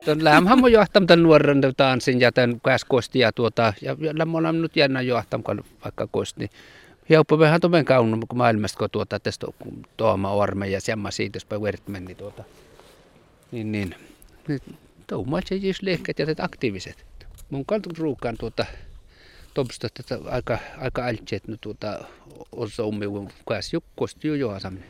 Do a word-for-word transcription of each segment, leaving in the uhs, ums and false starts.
Tuon lämmähän mun johtam tämän nuoren tanssin ja tämän käskosti ja tuota, ja lämmöllä nyt jännä johtam, vaikka kosti. Hioppa vähän tomen kaunun, kun maailmasta, kun tuota, tästä tuoma orme ja semma siitä, jos päin verrat meni tuota. Niin, niin. Tuomaat se jys lehkät ja tätä aktiiviset. Mun kantun ruukaan tuota, tuomsta tätä aika, aika altseet nyt tuota, osa ummiun kanssa jukkosti jo johtaminen.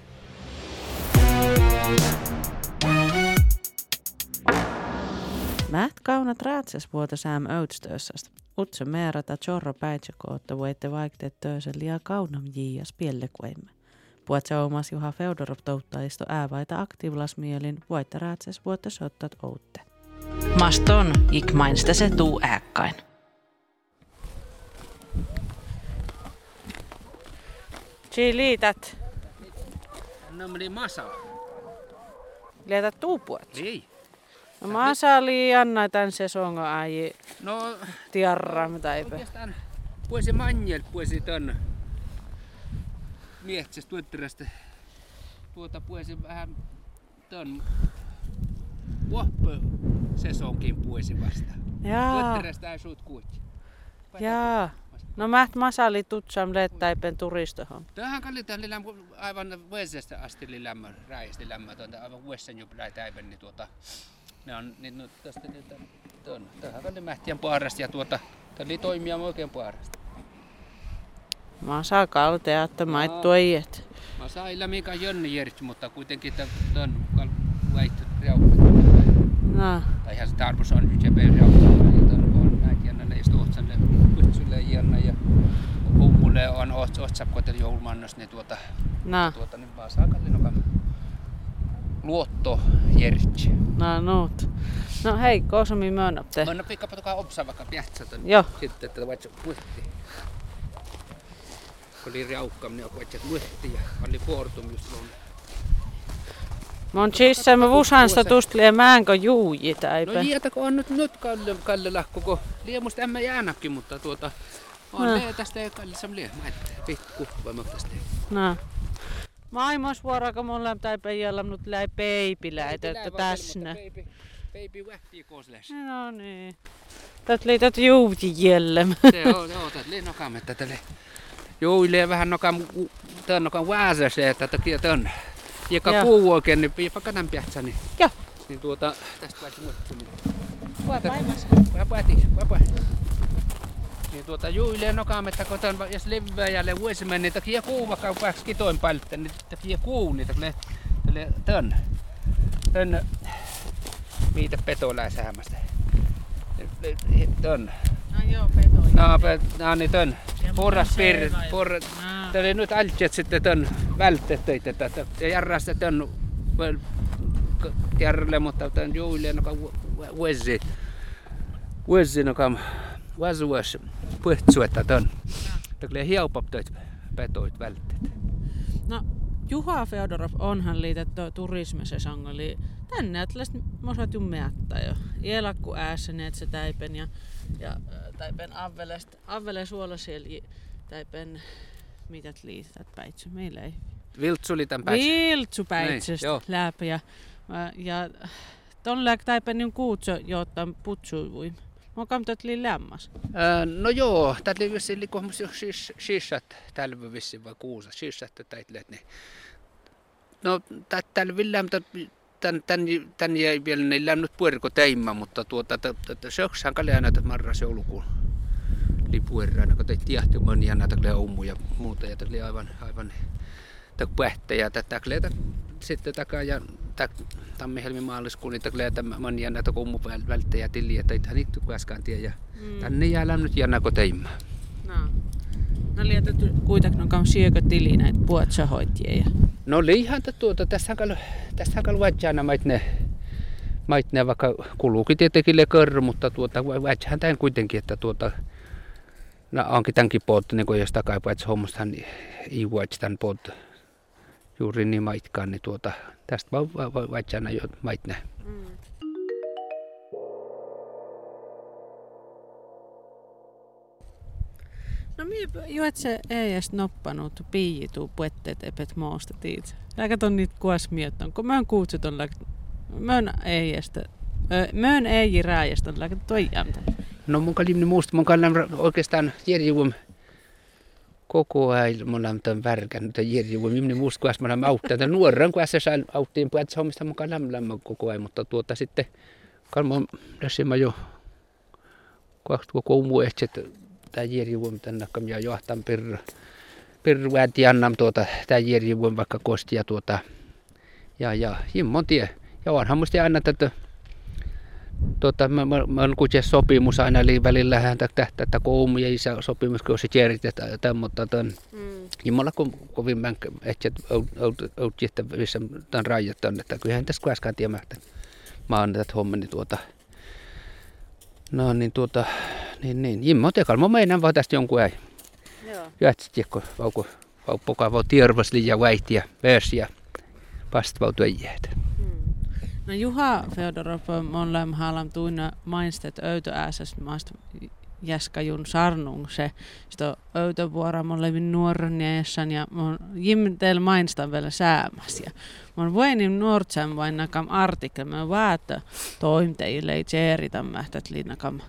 Mäht kaunat räätses vuota sääm öystöössästä. Utse määrata chorro päitsäkoutta voitte vaikteet töösen liian kaunam jiias piellekuimme. Puhutse omas Juha Feodorov touttaisto äävaita aktiivlasmielin voitte räätses vuotta sottat outte. Maston ikmainsta se tuu ääkkain. Siin liität. No meni masa. Lietät tuupuot? Ei. No masa oli Anna tän sesongo äi. No tiarram taipä. Oikeastaan puhuisi manjel, puhuisi tön miehitsestä tuotterästä. Tuota puhuisi vähän tön vuoppö sesonkin puhuisi vasta. Jaa. Tuotterästä ei suut kuutti. Jaa. No mäht masali tutsam leettäipen turistohon. Tähän kallitaan aivan vuosesta asti lilämmä, räisti lämmä, tuota, aivan vuosen jo läitäipen, niin tuota, ne on, niin no, tästä niitä, tuon, tähän kalli mähtien puarasta ja tuota, tällä toimia oikein puarasta. Masa kaltea, että maittu ei et. Mä saan illa mikä jönni järjestys, mutta kuitenkin tuon väitty reukka. No. Tai ihan se tarvus on nyt jäpeä reukka, ja tuon on näitä jännä leistä otsalle, putsulle jännä ja ummulle on otsapkotel joulumannos, niin tuota, No. tuota niin mä saan kallin nokan luotto järjestys. No nuut. No hei, koosami myönnätte. Mä annan pikka patokaa opsaa vaikka piähtsät. Joo. Sitten, että vaikka muitti. Kun oli reukka, niin vaikka muitti ja oli portum just on. Mon chissa mä vusansta tustlee määnkö juuji taipä. No jietäkö on nyt nyt kalle, kalle lahko, kun liemusta emme jäänäkin, mutta tuota on No. lee tästä ja kalle sam lee. Mä et pikku vai mä tästä. No. Maailmassa vuorako mulla taipä jällä nyt läi peipiläitä, että täsnä. Baby vähtii koosles. No niin. Tät liität juuji jellem. Se on, joo, tät lee nokam, että tälle jouilee vähän nokam, tän nokam vääsäse, että takia tän. Joka Joo. kuu oikein, niin piipä kanan piähtsä, niin, Joo. niin tuota, tästä pääsi muuttuminen. Vapaimassa. Vapaati, vapaati. Niin tuota, juilee nokam, että kun tän, jos leväjälle vuosi meni, niin takia kuu vaikka pääksi kitoin päältä, niin takia kuu, niin tälle, tälle tön, tön, miitä petoläishäämästä. Tön. No joo, petoja. No, pe, no niin tön. Porras piir, porras. Ah. Tälle nyt altset sitten tön vältteet töitä, että järrästä tön järjelle, mutta tön juilee noka vuosi. Vuosi noka vuosi vuosi puhtsuetta tön. Tälle hiaupap töitä petoit vältteet. No, Juha Feodorov onhan liitetty turismisesongoli. Tänne atlas mosat ju mättä jo. Ielakku äässeneet se täipen ja, ja täipen avvelesta. Avvele suolasieli täipen mität liität päitsy. Meillä ei. Viltsuli tän päitsä. Viltsu päitsestä joo. läpi ja, ja ton lääk täipen niin kuutso jotta putsuivui. Mä kamtat lii lämmas. Öö, no joo, tällä oli vissiin liikomus jo shishat tälvä vissiin vai kuusa. Shishat täitleet niin. No tällä villään, tän, tän, tän jäi vielä niillä nyt puerko teimä, mutta tuota, söksään kalli aina marras joulukuun lipuerraina, kun teit tiehti monia näitä ummu ja muuta, ja tämä oli aivan, aivan pähtejä, tätä kleitä sitten takaa, ja tammi-helmi maaliskuun, niin tämä monia näitä ummu välttäjä tiliä, että ei tähän niitä kuitenkaan tiedä, ja mm. tänne jäällä nyt jännä kun teimä. No. No liitet kuitenkin on siekö tili näitä puotsahoitia. No liihan tuota, tässä on kallu vatsana maitne, maitne vaikka kuluukin tietenkin körry, mutta tuota, vatsahan tämän kuitenkin, että tuota, no onkin tämänkin poltto, niin kuin jos takaipa, että hommastahan ei vatsi tämän poltto juuri niin maitkaan, niin tuota, tästä vaan vatsana jo maitne. Mm. No minä juot se ei edes noppanut piijituu puetteet epet moosta tiit. Lääkät on niitä kuas mietton, kun mä oon kuutset on lääkät. Mä oon ei edes Möön ei rääjästä, on lääkät toijamta. No mun kalimni muista, mun kallam oikeastaan järjivum koko ajan, mun on tämän värkän, mutta järjivum, minne muista, kun mä olen auttaa. Nuoren, kun se sain auttiin puhuta hommista, mun kallam lämmä koko ajan, mutta tuota sitten, kalman tässä mä jo kaksi koko muu ehti, että tämä järjivum tänne, kun mä johtan pirra. Pirra väänti annam tuota, tämä järjivum vaikka kosti ja tuota, ja ja, himmon tie. Ja onhan musta aina tätä, Tota, mä, mä, mä olen kuitenkin sopimus aina välillä häntä tähtää, että koulu ja isä sopimus, kun se järjestetään tämän, mutta tämän, mm. ja mulla on kovin mänkä, että olet jättävissä tämän rajat on, että kyllähän tässä kuitenkaan tiedä, että mä oon tätä hommani tuota, no niin tuota, niin niin, Jimmo tekal, mä meinaan vaan tästä jonkun ei. Joo. Jätsit tiekko, vauko, vauppokaa vau tiervas liian väihtiä, väärsiä, vastavautua jäät. No Juha Feodorov, mon läm haalam tuina mainstet öytö ääsästä maasta jäskajun sarnung se. Sitten öytö vuora mon levin nuoron jäsän ja mon jimtel mainstan vielä säämäs. Ja mon voinin nuortsen vain nakam artikkel, mä väätä toimteille ei tseeritä mähtät linnakam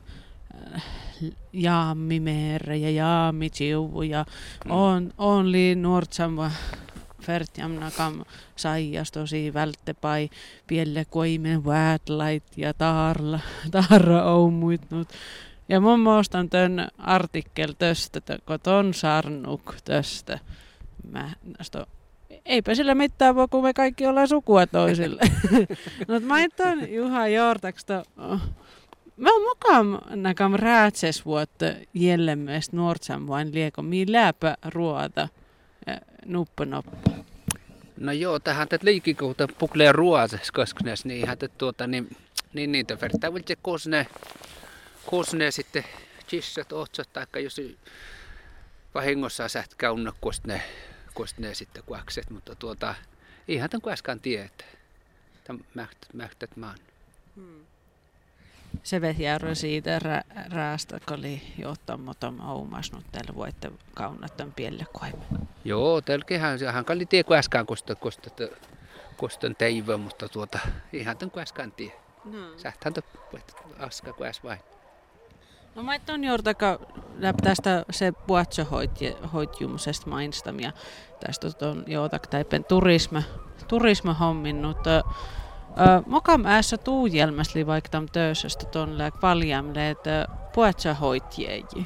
jaammi merre ja jaammi tsiuvu ja on, on liin nuortsen vaan Fertjamna kam saijas tosi välttepai pielle koimen väätlait ja taarla taarra oumuitnut. Ja mun muistan tön artikkel töstä, kun ton sarnuk töstä. Mä sto, eipä sillä mitään voi, kun me kaikki ollaan sukua toisille. Mutta mä ajattelin Juha Jortaksta. Mä oon mukaan nakam räätses vuotta jällemmeest nuortsam vain lieko mii läpä ruoata. Nuppa noppa. No joo, tähän tätä liikikuuta puklee ruoasessa kosknes, niin ihan tuota, niin, niin niitä vertaa vilti kosne, kosne sitten chissat, otsat, taikka jos vahingossa säht kaunna kostne, kostne sitten kuakset, mutta tuota, ihan tämän kuaskaan tietää. Tämä mähtät maan. Hmm. Se vehjärö siitä rä, räästä, kun oli johtamaton oumasnut tällä voitte kaunattan pielle koimen. Joo, tälläkin hän kalli tie kuin äskään kostan teivä, mutta tuota, ihan tämän kuin äskään tie. No. Sähtään aska kuin äs vain. No mä on juurtaka tästä se puhatsohoitjumusesta mainstamia. Tästä on joutak täipen turisma, turisma homminnut. Mokam äässä tuujelmäsli vaikka tam töösöstä tonne paljamle, että puhatsohoitjeji.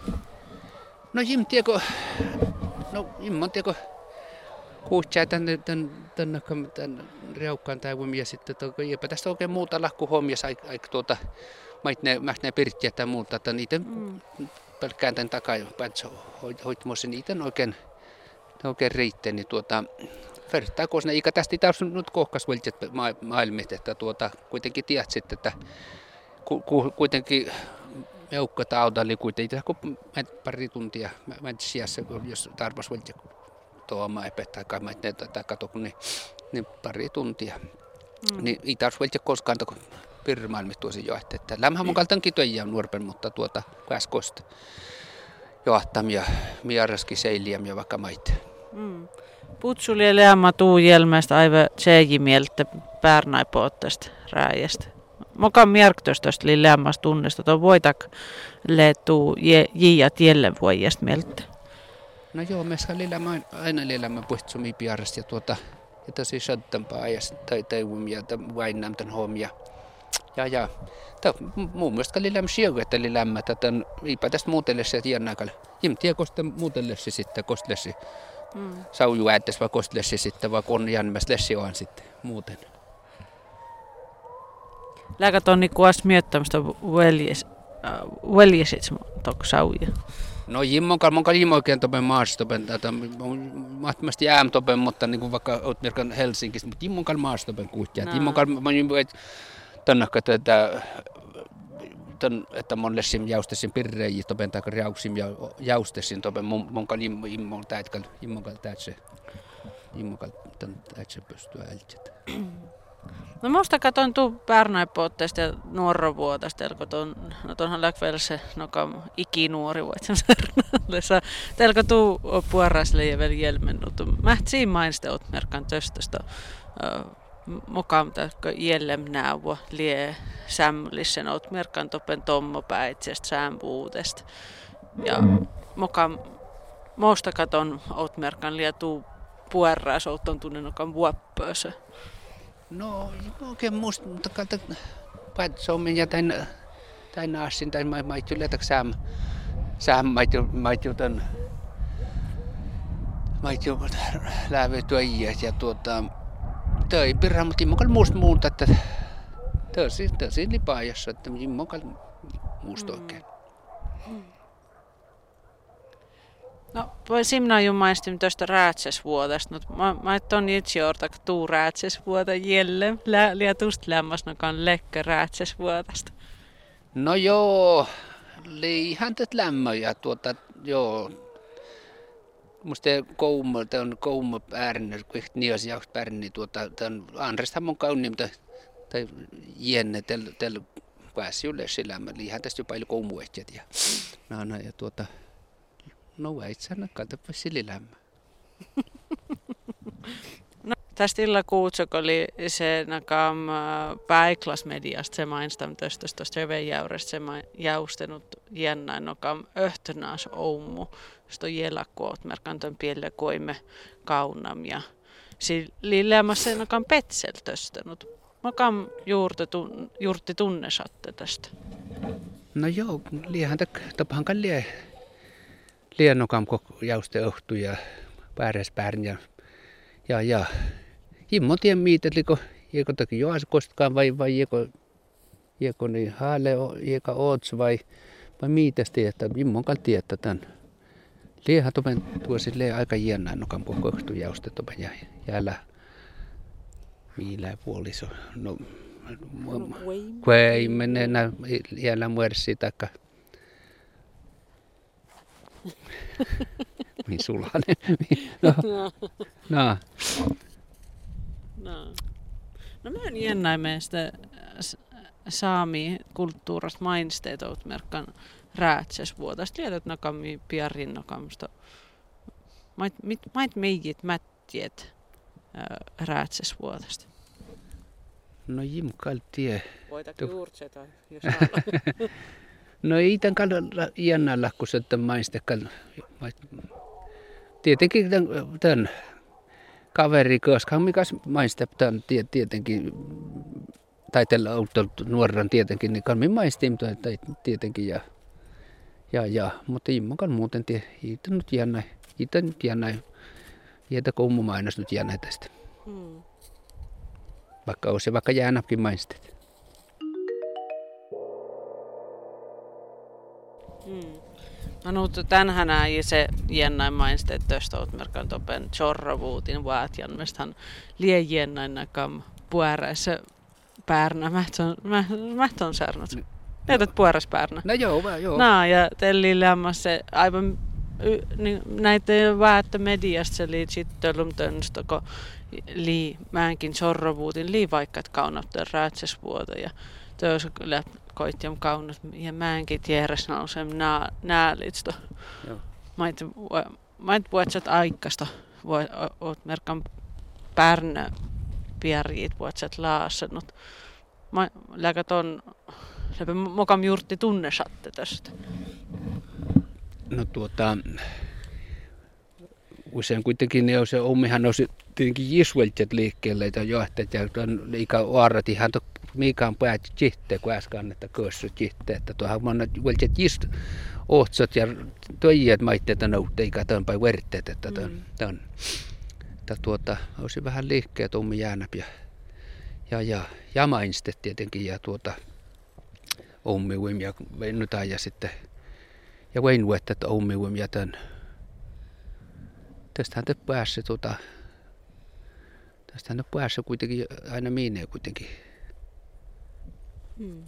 No jim tieko, no jim on tieko kuutsää tänne tän tän tän reukkaan täyvum ja sitten toki eipä tästä oikein muuta lakku hommia sai aik tuota maitne mähtne pirttiä tai muuta, että niitä mm. pelkkään tän takaa päätsä hoitmossa niitä oikein oikein riittää, niin tuota vertaa kun ne ikä tästä taas nyt kohkas veljet maailmat, että tuota kuitenkin tiedät sitten, että ku, ku, kuitenkin meukka taudalli kuitenkin kun pari tuntia mä en sijassa jos tarvas veljet tuomaan epettä kai mä et tätä kato niin niin pari tuntia. Mm. Niin ei taas veljet koskaan kun pirmaailmat tuosi jo että lämmähän mun kaltankin töijä nuorpen, mutta tuota käskosta johtamia miaraskin seiliäm ja vaikka maita. Mm. Putsuli leämä tuu jelmästä aivan tseji mieltä päärnaipootteesta rääjästä. Mokan mierktöstöstä li leämästä tunnesta, tuon voitak leettuu jiijat jälleen vuojesta mieltä. No joo, me saa leämä aina leämä puhtsumi piarasta ja tuota ja tosi shadtampaa ajasta tai teuvumia tai vainnaam tämän hommia. Ja ja, tämä muun muassa leämä siegu, että leämä tätä eipä tästä muutellessa ja tiedännaikalle. Jim tie kosta muutellessa sitten kostlessa. Mm. Sauju äättäisi vai kostlessi sitten, vai kun jänmäs lessi on sitten muuten. Lääkät on niinku as miettämistä veljesit tok sauja. No jimmon kal mon kal jimmo oikein topen maastopen tätä mahtomasti ääm topen, mutta niinku vaikka oot merkan Helsingistä, mutta jimmon kal maastopen kuuttia. No. Jimmon kal mä jimmo et tannakka tätä tän että mon lessim jaustesin pirreji topen tai riauksim ja jaustesin topen mon kal jimmo jimmon täitkal jimmon kal täitse jimmon kal tän täitse pystyä ältset. No musta katon tuu päärnaipootteesta ja nuorovuotasta, elko ton, no tonhan läkvel se nokam ikinuori voit sen sarnallessa. Telko tuu puorasle ja vielä jelmennut. Mä siin mainste oot merkan töstöstä. Uh, Mokam tätkö jellem näuvä lie sämmöllisen oot merkan toppen tommopäitsestä sämpuutesta. Ja moka Muusta katon oot merkan lietuu puerraas oot tunnen nokan vuoppöösö. No oikein musta, mutta kalta patsomin ja tän tän assin tai mä mä itse letak sam sam mä itse mä itse tän mä itse läve tuojia ja tuota toi pirra mutta mokal musta muuta että tosi tosi lipaajassa että mokal musta oikein. No, voi simna ju maistin tuosta räätsäsvuodesta, mutta mä, mä et on itse jortak tuu räätsäsvuoda jälle, lä, lietust lämmas nokan lekkä räätsäsvuodesta. No joo, liihan tätä lämmö ja tuota, joo, musta koumma, on koumma päärnä, kun nios jauks päärni, tuota, tämän Andrestahan mun kauni, mutta tai jenne, tel, tel pääsi yleensä lämmö, liihan tästä jo paljon koumuetjät ja, no, no, ja tuota, no väitsän, katsopa sille lämmö. No, tästä illa kuutsok oli se nakam päiklasmediasta se mainstam tästä tuosta revejäyrestä se jäustenut jännäin nokam öhtönäs oumu. Sto jelakkuot merkanton pielle koimme kaunam ja sillä lämmässä se nakam petseltöstänut. Makam juurti, juurti tunnesatte tästä. No joo, liihan tapahan kallia. Liennokam koko jauste ohtu ja pääräspäärin ja ja ja himmo tien miitet liko jeko takia joas kostkaan vai vai jeko jeko niin haale jeka oots vai vai miitästi että himmo kal tietä tän lieha topen tuo sille aika jännä nokam koko ohtu jauste topen ja jäällä viilää puoliso no kun ei mene enää jäällä muersi taikka Niin sulainen. No. No. No. No mä en jännä meistä saami kulttuurasta mainsteet oot merkkaan räätsäsvuodasta. Liedät nakami piarin nakamista. Mait, mait meijit mättiet räätsäsvuodasta. No jimkal tie. Voitak juurtseta, jos No ei tämän kalla jännällä, kun se tämän maistekal. Tietenkin tämän, tämän kaveri, koska mikäs maiste tämän tietenkin, tai tällä auttolla nuoran tietenkin, niin kalmin maistiin, tai tietenkin ja, ja, ja. Mutta immokan muuten tie, itä nyt jännä, itä nyt jännä, itä koummu mainos nyt jännä tästä. Hmm. Vaikka on se vaikka jäänäkin maisteet. Mm. No mutta tänhän ei se jännäin mainsteet töstä oot merkan topen chorravuutin vaatjan. Mistähän lie jännäin nakam puärässä päärnä. Mäht on särnut. Teetät puärässä päärnä. No joo, vaan joo. No ja telli lämmäs se aivan niin, näitä väättä mediasta se lii sittölum tönstä, kun lii määnkin chorravuutin lii vaikka kaunattaa räätsäsvuota ja töössä kyllä koittiam kaunat ja määnkin tieräs nousem nää näälitsto. Joo. Mait mait puhutsat aikasta. Oot merkan pärnä piariit puhutsat laasannut. Mä läkat on läpi mokam juurti tunnesatte tästä. No tuota usein kuitenkin ne on se omihan on tietenkin jisueltet liikkeelle ja johtajat ja liika oarat ihan mikä päätä chitte kun äsken että kössy chitte että tuohan on veljet just ohtsat ja toijat maitteita noutte eikä tämän päin vertteet että tämän tämän että tuota olisi vähän liikkeet ommi jäänäp ja ja ja ja mainstet tietenkin ja tuota ommi uim ja vennytään ja sitten ja veinuet että ommi uim ja tämän tästähän te päässä tuota tästähän te päässä kuitenkin aina miineen kuitenkin. Hmm.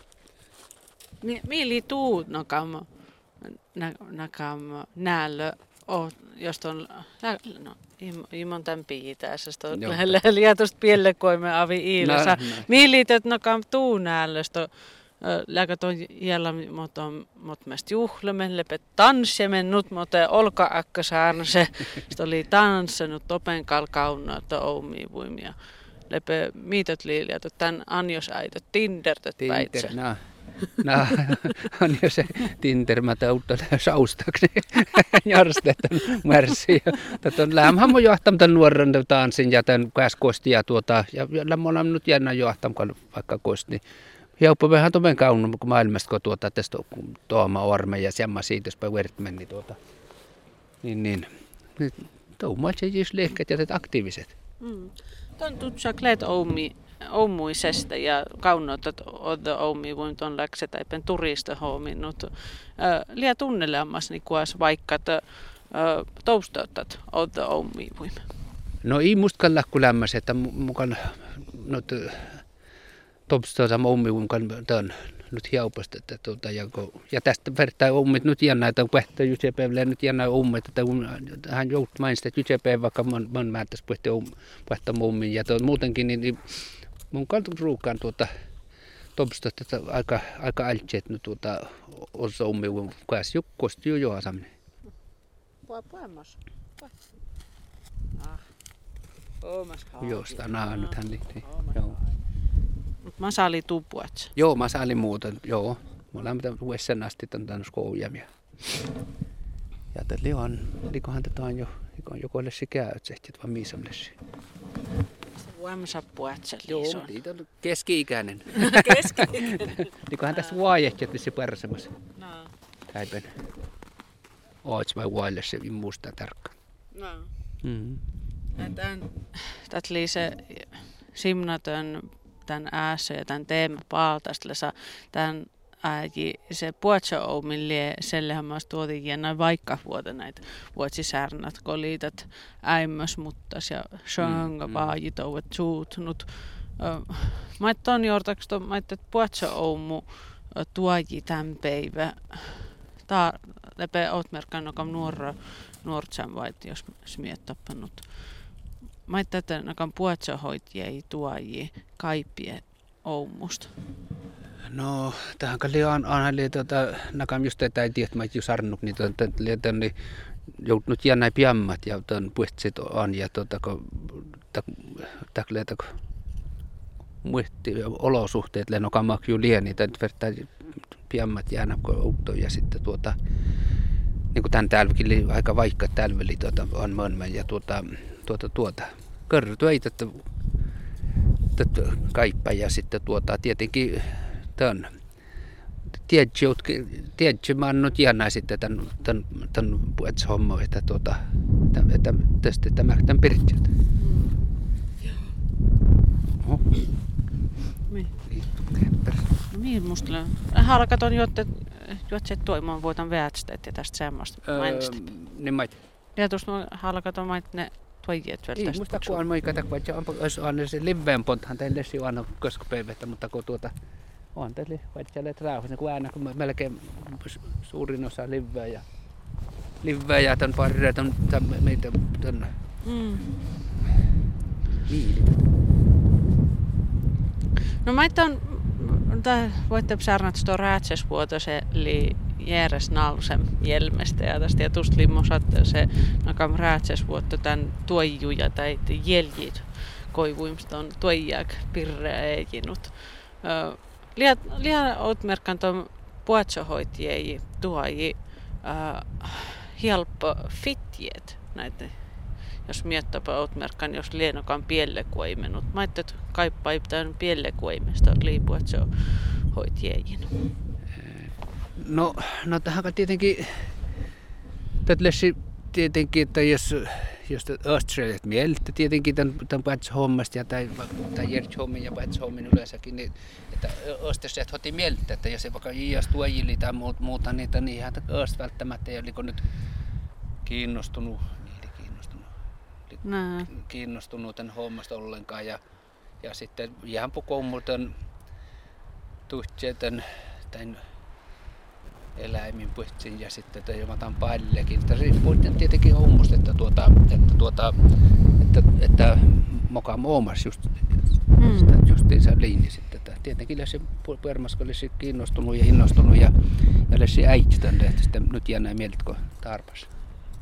Mieli tuu nakam nakam näällä jos on no imon tämän piitäisestä lietosta pielle koimme avi iilessä. Mieli että nakam tuu näällä sto läkat on jällä mot on mot mest juhlemme lepet tanssemen nut mote olka akka saarna se sto oli tanssenut topen kalkauna to oumi voimia lepä miitot liiliä, tämän anjosäitä, tindertöt päitsä. Tinder, no. No, on jo se Tinder, mä tauttan saustaksi, jarstetan märsi. Tätä on lämhän mun johtam tämän nuoren tanssin ja tämän käskosti ja tuota, ja lämmön on nyt jännä johtam, vaikka kosti. Hioppa vähän tomen kaunun, kun maailmasta, kun tuota, tästä tuoma orme ja semma siitä, jos verta meni tuota. Niin, niin. Tuomaat siis lehkät ja aktiiviset. Mm. Tuon tutsa kleet oumi. Oumuisesta ja kaunotat odda oumi voin ton läkse taipen turista hominut. Liä tunnelemas niin kuas vaikka toustautat odda oumi voin. No ei musta läkku lämmäs, että mukaan not toustautat oumi voin tämän nyt hiaupasta että tuota ja ja tästä vertaa oumit nyt jännä että pähtä Jusepäivä nyt jännä oumit että hän jout mainsta Jusepäivä vaikka man man määtäs pähtä pähtä oumi ja tuon muutenkin niin mun kaltuun ruukaan tuota topsta että aika aika altset nyt tuota osa oumi kun käs jukkosti jo joasamne. Pua puemas. Ah. Omas haa. Josta naa nyt hän niin. Joo. Mut mä saali tupuat. Joo, mä saalin muuten. Joo. Mulla on mitään vuosen asti tämän skoujamia. Ja tälle on likohan tätä on jo likohan joko lessi käytsehtit vaan miisamlessi. Voimassa puetsa Joo, niitä on keski-ikäinen. Keski-ikäinen. Likohan tässä vaajehti tässä pärsemässä. No. Häipen. Oot vai vaille se muistaa tarkkaan. No. Mhm. Tän tätli se simnatön tän äässä ja tän teema paaltastlesa tän ääji se puotsa-oumille sellehän mä tuotin jännä vaikka vuotta näitä vuotsisärnät, kun liität äimmäs muttas ja shönga vaajit ovat suutnut. Mä et ton jortaks ton, mä et puotsa-oumu tuoji tän päivä. Tää lepä oot merkannut nuora nuortsan vait, jos smiet tappanut. Mä et tätä nakan puotsahoitjei tuoji kaipie oumusta. No, tähän kalli on aina tota nakam just tätä ei tiedä, että mä et ju sarnut niin tota niin joutunut jännä piammat ja ton puhtsit on ja tota kun takle ta muisti olosuhteet lenokamak ju lieni tän verta piammat jäänä kun ja sitten tuota niin kuin tän täälläkin aika vaikka tälveli tuota on monmen ja tuota tuota tuota kertoo ei että että kaippa ja sitten tuota tietenkin tän tiedätkö tiedätkö mä oon nyt jännä sitten tän tän tän puets homma että tuota että tästä tämä tän pirtsät. Joo. Mi. No mihin musta lö. Halkat on jotte jotte toimaan voitan väärsteet ja tästä semmoista mainitsit. Niin mait. Ja tuossa halkat on mait ne toijet vielä tästä. Ei musta kun on moika takva että on on se liveen ponthan teille si on koskopäivästä mutta kun tuota on teille vaikka rauhassa kun aina kun melkein suurin osa liveä ja liveä ja tän parre tän meitä tän mm. Viilit. No mä on tää voitte sarnat sto räätses vuoto se li järjes nalsem jelmestä ja tästä ja tust limmosat se nakam räätses vuoto tän tuojuja tai jäljit koivuimsta on tuojak pirreä ejinut. Liä liä oot merkan ton puotsahoitjei tuoji helppo fitjet näitä. Jos miettäpä oot merkan, jos lienokaan piellekuimenut. Mä ajattelin, että kaippa ei pitää piellekuimesta liipua, että se on hoitjejin. No, no tähän tietenkin, tätlesi tietenkin, että jos, jos Australiat mieltä tietenkin tämän, tämän pätsähommasta ja tai, tai järjshommin ja pätsähommin yleensäkin, niin, että Australiat otti mieltä, että jos ei vaikka iäs tuojili tai muuta niitä, niin ihan Aust välttämättä ei oliko nyt kiinnostunut. Nää. Kiinnostunut tämän hommasta ollenkaan ja, ja sitten ihan pukoumuuten tuhtseeten tämän eläimin puhtsin ja sitten jomataan paillekin. Tämä riippuu tietenkin hommasta, että, tuota, että, tuota, että, että mokaan oomas just, mm. justiinsa liini sitten. Että tietenkin se puermasko olisi kiinnostunut ja innostunut ja, ja olisi äiti tänne, että sitten nyt jännä mieltä, kun tarpas.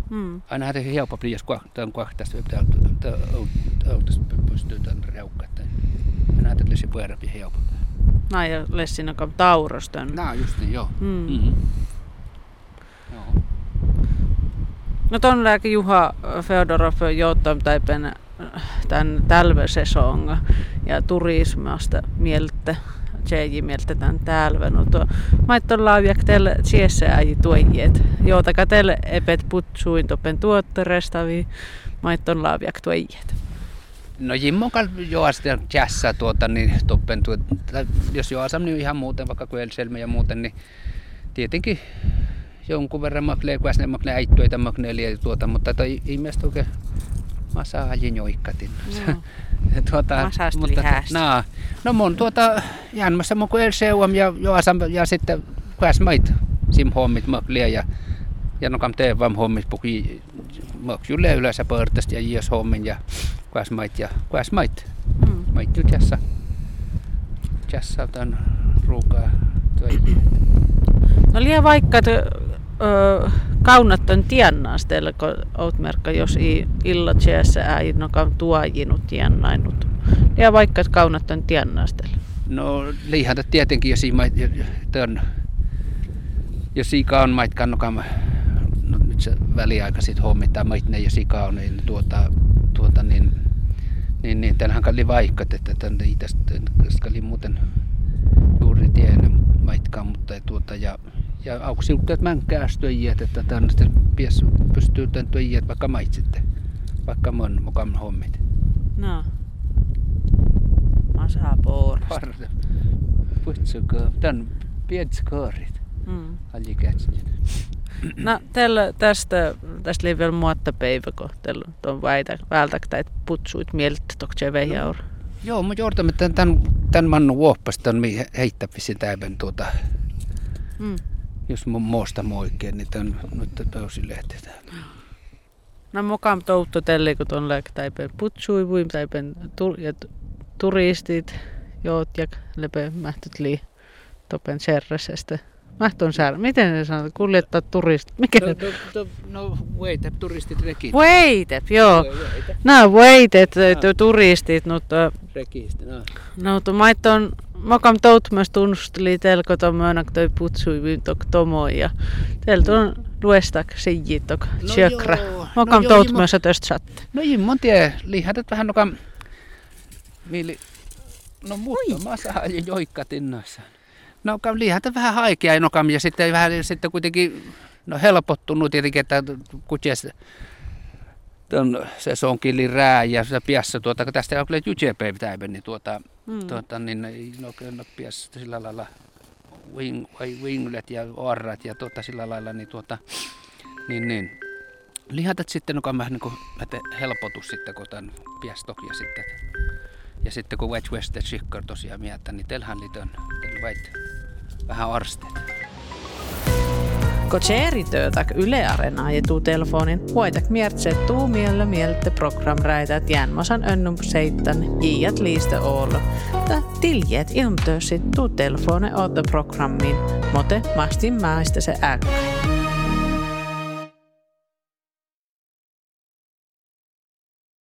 Mm. Aina häntä helppo plias kuahtaan kuahtaista, että autos pystyy tämän reukkaan. Aina häntä lesi pyöräpi helppo. Näin ja lessin on taurostön. Nää just niin, joo. Mm. Mm-hmm. Joo. No ton lääke Juha Feodorov jouttaa täipen tämän talvesesonga ja turismasta mieltä. Tjeji mieltä tämän talven. No tuo maitton laaviak teille tsiessä äi tuojiet. Joutaka teille epet putsuin toppen tuotterestavi maitton laaviak tuojiet. No Jimmon joasta jässä tuota niin toppen tuot, jos joasam niin ihan muuten vaikka kuelselmä ja muuten niin tietenkin jonkun verran maklee kuasne maklee äittyitä maklee lieti tuota mutta toi ihmiset oikein masaaji joikkatin. No. tuota mutta no no mun tuota jäämässä mun kuelseuam ja joasam ja sitten kuasmait sim hommit maklee ja ja no kam tee vam hommit puki maksulle yleensä pörtästä ja jies hommin ja kuasmait ja kuasmait. Mm. Mait nyt jässä. Jässä tämän ruukaa tuojiet. No liian vaikka öö, kaunatton tiennaas teille, kun oot merkka, jos ei illa tjäässä äi nokaan tuojinut tiennainut. Liian vaikka kaunatton tiennaas teille. No liihan tietenkin, jos ei tämän, jos ikä on mait kannokam, no nyt se väliaikaiset hommittaa maitne, jos ikä on, niin tuota, tuota niin, niin, niin tänhän kalli vaikka, että tänne itästä, koska oli muuten juuri tiedä maitkaan, mutta tuota ja ja auksiuttajat mänkäästöjiet, että tänne pystyy tämän töjiet vaikka maitsitte, vaikka mun mukaan hommit. No. Mä saa puolesta. Parta. Puhtsukö, tän pietskoorit. Mm. Alli kätsit. No, teillä tästä, tästä oli vielä muottapäivä, kun teillä on välttämättä, että putsuit mieltä, tokse veijaura. Joo, mä joudutaan, että tämän, tämän mannu vuoppasta on heittävisin täivän tuota. Mm. Jos mun muusta oikein, niin tämän nyt tosi lehtetään. No mukaan touttu tälle, kun tuon lääktäipeen putsuivuim, täipeen turistit, joot ja lepä mähtyt lii topen serresestä. Mähtön sär. Miten ne sanoo? Kuljettaa turistit. Mikä no, no, no, wait, turistit rekit. Wait, joo. No, wait, no. Turistit, mutta rekistä, no. No, to maitton makam tout myös tunnusteli telko to myönak toi putsui tok tomo ja telto on luestak sijit tok tjökrä. Makam no tout myös töstä satte. No immon tie lihatet vähän nokam mieli no mutta mä saan joikkatinnoissa. No kam lihatet vähän haikea nokam ja sitten vähän sitten kuitenkin no helpottunut tietenkin että kutjes ton se sonkili rää ja se piassa tuota kun tästä on kyllä jujepäivä niin tuota mm. tuota niin no kyllä piassa sillä lailla wing winglet ja orrat ja tuota sillä lailla niin tuota niin niin lihatat sitten on vähän niinku helpotus sitten kun tän piastokia sitten ja sitten kun Wedge West Chicker tosiaan miettää niin telhän liitön tel vait vähän arsteet. Ko tjeritöötak Yle Areenaa ja tuu telefonin, voitak miertseet tuu miellä mieltä programräität jäänmasan önnum seittan jiat liistä olla. Ta tiljet ilmtöösit tuu telefone oota programmiin, mote mastin maista se äkkä.